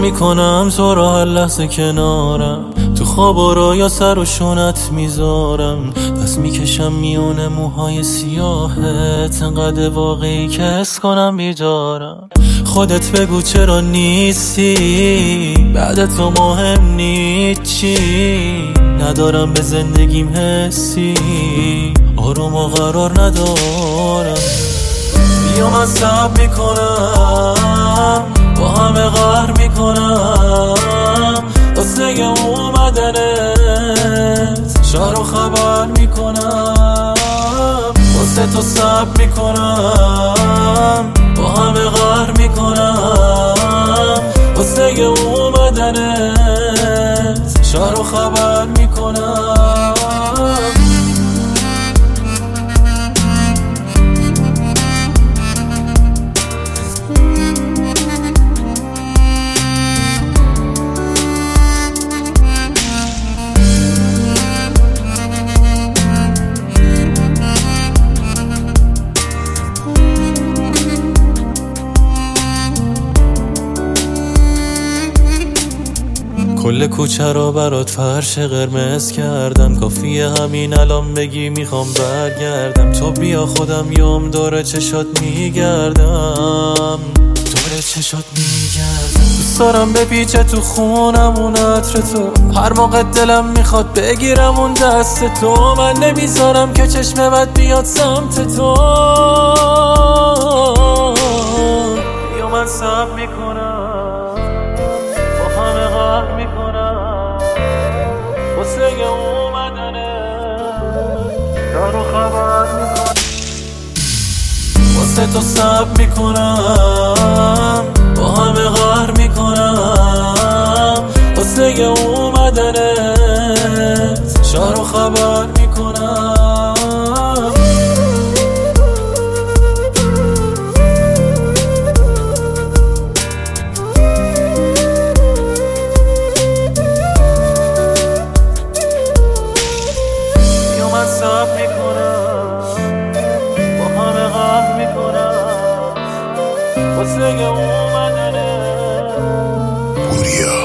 میکنم تو را هر لحظه کنارم، تو خواب و رویا سر و شونت میذارم، دست میکشم میونه موهای سیاهت، انقدر واقعی که حس کنم بیدارم. خودت بگو چرا نیستی، بعد تو مهم نیست چی، ندارم به زندگیم حسی، آروم و قرار ندارم. بیا من صبر میکنم، با همه قهر میکنم، واسه اومدنت شهر و خبر میکنم، واسه تو صبر میکنم، با همه قهر میکنم، واسه اومدنت شهر و خبر میکنم. کل کوچه را برات فرش قرمز کردم، کافیه همین الان بگی میخوام برگردم. تو بیا خودم یوم دور چشات میگردم، دور چشات میگردم. دوست دارم بپیچه تو خونم اون عطر تو، هر موقع دلم میخواد بگیرم اون دست تو، من نمیذارم که چشم بد بیاد سمت تو. بیا من صبر میکنم، با همه قهر میکنم، واسه اومدنه دار و خبر میکنم، واسه تو صبر میکنم، با همه قهر میکنم، واسه اومدنت شهر و خبر میکنم. صبر میکنم، با همه قهر میکنم، واسه اومدنه.